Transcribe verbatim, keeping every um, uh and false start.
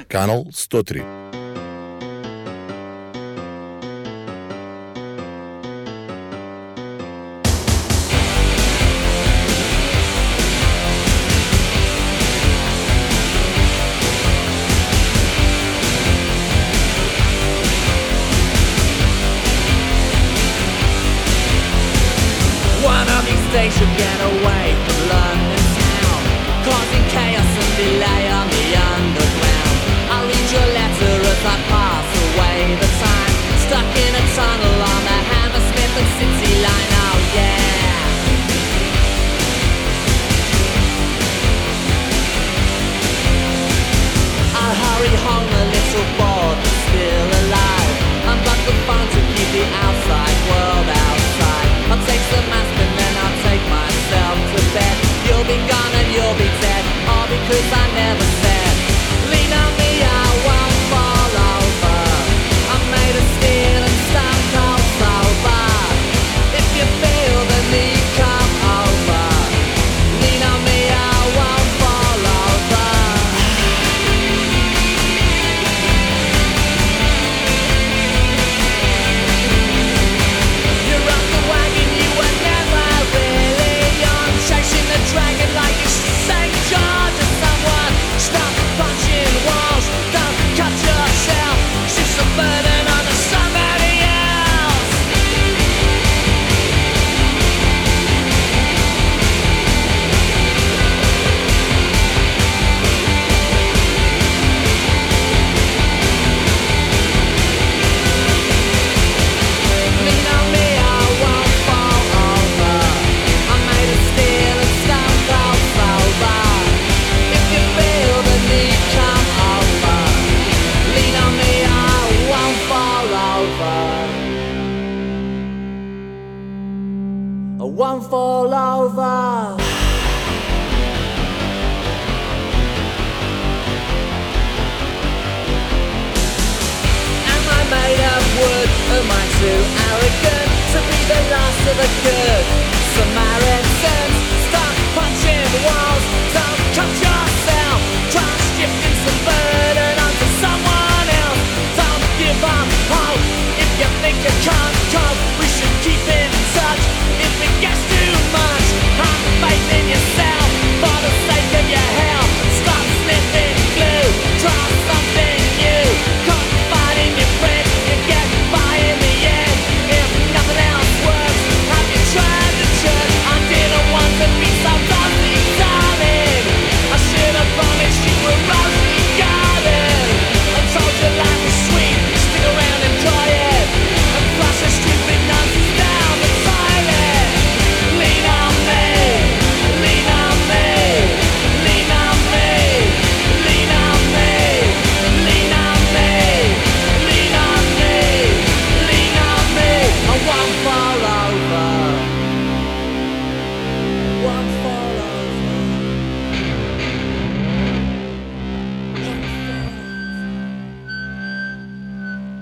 Канал сто три. One of these days you'll get away from London town, causing chaos and delay on the underground. I'll read your letter as I pass away the time, stuck in a tunnel on the Hammersmith and City line. Oh yeah. I'll hurry home a little bored but still alive, unplug the phone to keep the outside world outside. I'll take some aspirin, then I'll take myself to bed. You'll be gone and you'll be dead, all because I never said, lean on me, I won't fall over. I'm made of steel and stone cold sober. If you feel the need, come over. Lean on me, I won't fall over. You're off the wagon, you were never really on, chasing the dragon like it's Saint George or someone. Stop punching walls, don't cut yourself, shift the burden onto somebody else. Lean on me, I won't fall over. I'm made of steel and stone cold sober. If you feel the need, come over. Lean on me, I won't fall over. I won't fall over. Am I made of wood? Am I too arrogant to be the last of the good Samaritans?